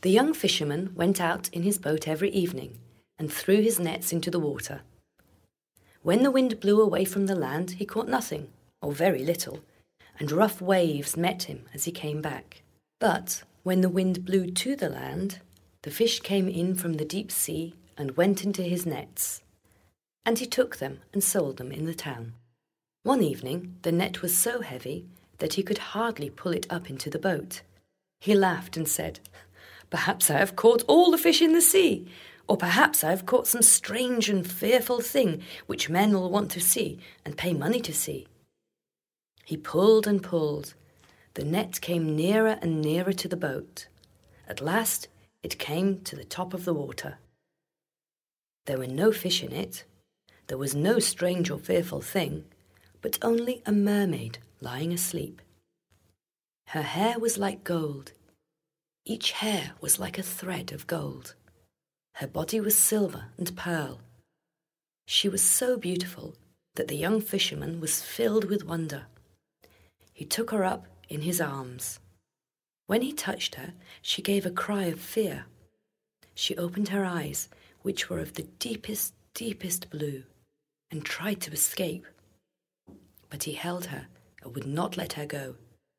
The young fisherman went out in his boat every evening and threw his nets into the water. When the wind blew away from the land, he caught nothing, or very little, and rough waves met him as he came back. But when the wind blew to the land, the fish came in from the deep sea and went into his nets, and he took them and sold them in the town. One evening the net was so heavy that he could hardly pull it up into the boat. He laughed and said, "Perhaps I have caught all the fish in the sea, or perhaps I have caught some strange and fearful thing which men will want to see and pay money to see." He pulled and pulled. The net came nearer and nearer to the boat. At last it came to the top of the water. There were no fish in it. There was no strange or fearful thing, but only a mermaid lying asleep. Her hair was like gold. Each hair was like a thread of gold. Her body was silver and pearl. She was so beautiful that the young fisherman was filled with wonder. He took her up in his arms. When he touched her, she gave a cry of fear. She opened her eyes, which were of the deepest, deepest blue, and tried to escape. But he held her and would not let her go.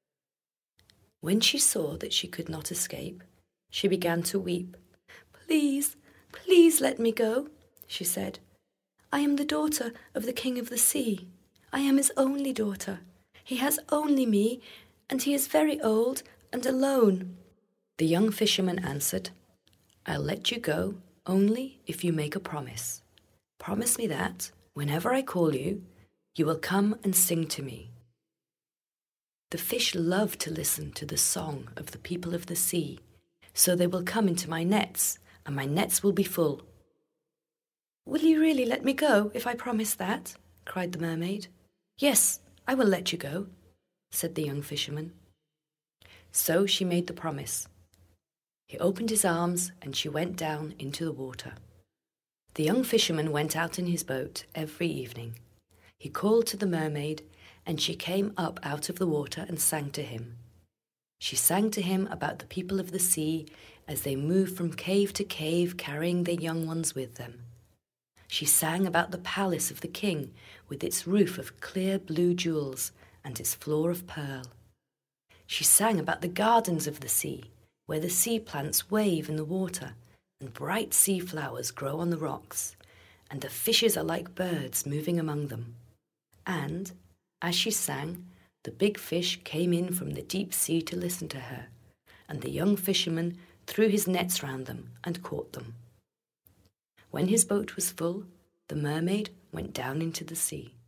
When she saw that she could not escape, she began to weep. "Please, please let me go," she said. "I am the daughter of the King of the Sea. I am his only daughter. He has only me, and he is very old and alone." The young fisherman answered, "I'll let you go only if you make a promise. Promise me that, whenever I call you, you will come and sing to me." The fish love to listen to the song of the people of the sea, so they will come into my nets, and my nets will be full. "Will you really let me go if I promise that?" cried the mermaid. "Yes, I will let you go," said the young fisherman. So she made the promise. He opened his arms, and she went down into the water. The young fisherman went out in his boat every evening. He called to the mermaid, and she came up out of the water and sang to him. She sang to him about the people of the sea as they moved from cave to cave, carrying their young ones with them. She sang about the palace of the king, with its roof of clear blue jewels and its floor of pearl. She sang about the gardens of the sea, where the sea plants wave in the water, and bright sea flowers grow on the rocks, and the fishes are like birds moving among them. And as she sang, the big fish came in from the deep sea to listen to her, and the young fisherman threw his nets round them and caught them. When his boat was full, the mermaid went down into the sea.